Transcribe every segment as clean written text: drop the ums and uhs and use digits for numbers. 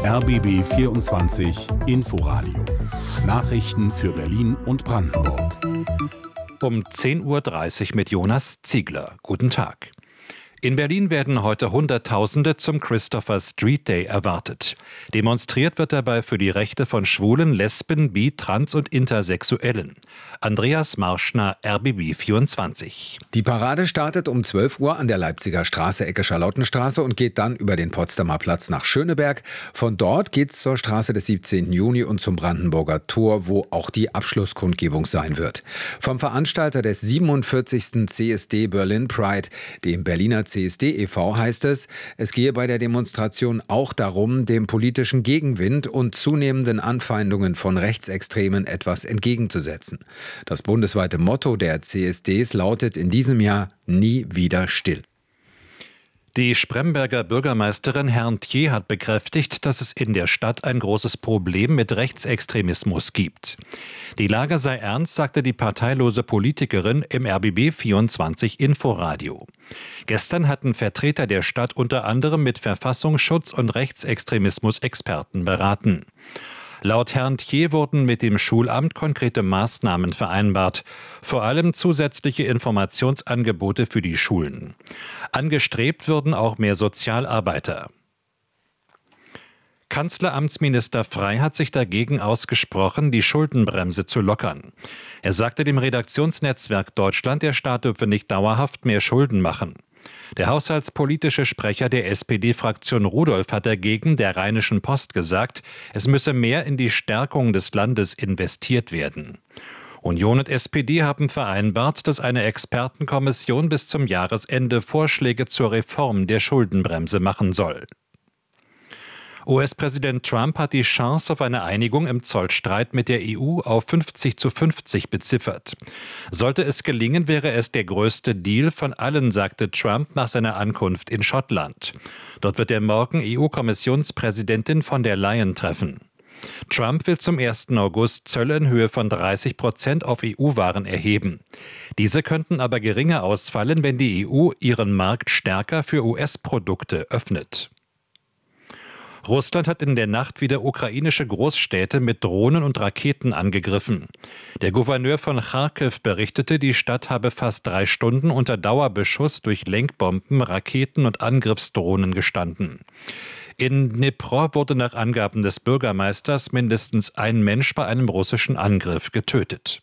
RBB 24 Inforadio. Nachrichten für Berlin und Brandenburg. Um 10.30 Uhr mit Jonas Ziegler. Guten Tag. In Berlin werden heute Hunderttausende zum Christopher Street Day erwartet. Demonstriert wird dabei für die Rechte von Schwulen, Lesben, Bi-, Trans- und Intersexuellen. Andreas Marschner, RBB 24. Die Parade startet um 12 Uhr an der Leipziger Straße, Ecke Charlottenstraße und geht dann über den Potsdamer Platz nach Schöneberg. Von dort geht's zur Straße des 17. Juni und zum Brandenburger Tor, wo auch die Abschlusskundgebung sein wird. Vom Veranstalter des 47. CSD Berlin Pride, dem Berliner CSD e.V., heißt es, es gehe bei der Demonstration auch darum, dem politischen Gegenwind und zunehmenden Anfeindungen von Rechtsextremen etwas entgegenzusetzen. Das bundesweite Motto der CSDs lautet in diesem Jahr „Nie wieder still“. Die Spremberger Bürgermeisterin Herrntje hat bekräftigt, dass es in der Stadt ein großes Problem mit Rechtsextremismus gibt. Die Lage sei ernst, sagte die parteilose Politikerin im RBB 24 Inforadio. Gestern hatten Vertreter der Stadt unter anderem mit Verfassungsschutz- und Rechtsextremismus-Experten beraten. Laut Herrntje wurden mit dem Schulamt konkrete Maßnahmen vereinbart, vor allem zusätzliche Informationsangebote für die Schulen. Angestrebt würden auch mehr Sozialarbeiter. Kanzleramtsminister Frey hat sich dagegen ausgesprochen, die Schuldenbremse zu lockern. Er sagte dem Redaktionsnetzwerk Deutschland, der Staat dürfe nicht dauerhaft mehr Schulden machen. Der haushaltspolitische Sprecher der SPD-Fraktion Rudolph hat dagegen der Rheinischen Post gesagt, es müsse mehr in die Stärkung des Landes investiert werden. Union und SPD haben vereinbart, dass eine Expertenkommission bis zum Jahresende Vorschläge zur Reform der Schuldenbremse machen soll. US-Präsident Trump hat die Chance auf eine Einigung im Zollstreit mit der EU auf 50:50 beziffert. Sollte es gelingen, wäre es der größte Deal von allen, sagte Trump nach seiner Ankunft in Schottland. Dort wird er morgen EU-Kommissionspräsidentin von der Leyen treffen. Trump will zum 1. August Zölle in Höhe von 30% auf EU-Waren erheben. Diese könnten aber geringer ausfallen, wenn die EU ihren Markt stärker für US-Produkte öffnet. Russland hat in der Nacht wieder ukrainische Großstädte mit Drohnen und Raketen angegriffen. Der Gouverneur von Charkiw berichtete, die Stadt habe fast 3 Stunden unter Dauerbeschuss durch Lenkbomben, Raketen und Angriffsdrohnen gestanden. In Dnipro wurde nach Angaben des Bürgermeisters mindestens ein Mensch bei einem russischen Angriff getötet.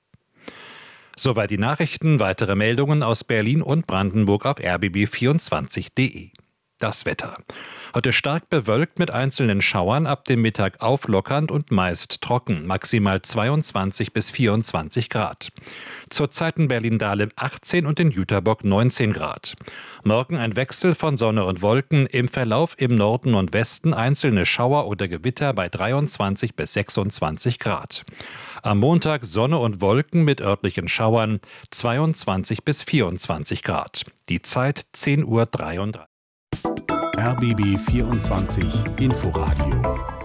Soweit die Nachrichten. Weitere Meldungen aus Berlin und Brandenburg auf rbb24.de. Das Wetter. Heute stark bewölkt mit einzelnen Schauern, ab dem Mittag auflockernd und meist trocken, maximal 22 bis 24 Grad. Zurzeit in Berlin-Dahlem 18 und in Jüterbock 19 Grad. Morgen ein Wechsel von Sonne und Wolken, im Verlauf im Norden und Westen einzelne Schauer oder Gewitter bei 23 bis 26 Grad. Am Montag Sonne und Wolken mit örtlichen Schauern 22 bis 24 Grad. Die Zeit 10:33 Uhr. RBB 24 Inforadio